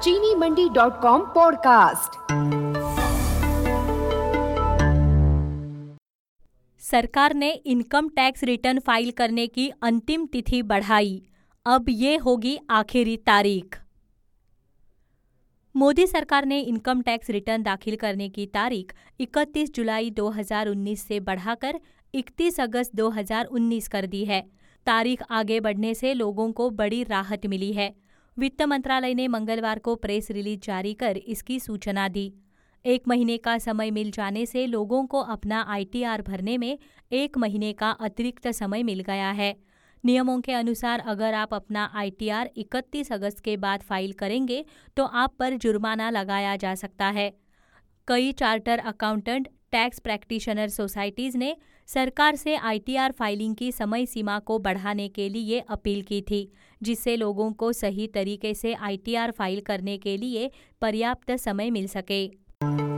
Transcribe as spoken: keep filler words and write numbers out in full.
चीनी मंडी dot com podcast. सरकार ने इनकम टैक्स रिटर्न फाइल करने की अंतिम तिथि बढ़ाई, अब ये होगी आखिरी तारीख। मोदी सरकार ने इनकम टैक्स रिटर्न दाखिल करने की तारीख इकतीस जुलाई दो हज़ार उन्नीस से बढ़ाकर इकतीस अगस्त दो हज़ार उन्नीस कर दी है। तारीख आगे बढ़ने से लोगों को बड़ी राहत मिली है। वित्त मंत्रालय ने मंगलवार को प्रेस रिलीज जारी कर इसकी सूचना दी। एक महीने का समय मिल जाने से लोगों को अपना आई टी आर भरने में एक महीने का अतिरिक्त समय मिल गया है। नियमों के अनुसार अगर आप अपना आई टी आर इकतीस अगस्त के बाद फाइल करेंगे तो आप पर जुर्माना लगाया जा सकता है। कई charter accountant, tax practitioner societies ने सरकार से आई टी आर फाइलिंग की समय सीमा को बढ़ाने के लिए अपील की थी, जिससे लोगों को सही तरीके से आई टी आर फाइल करने के लिए पर्याप्त समय मिल सके।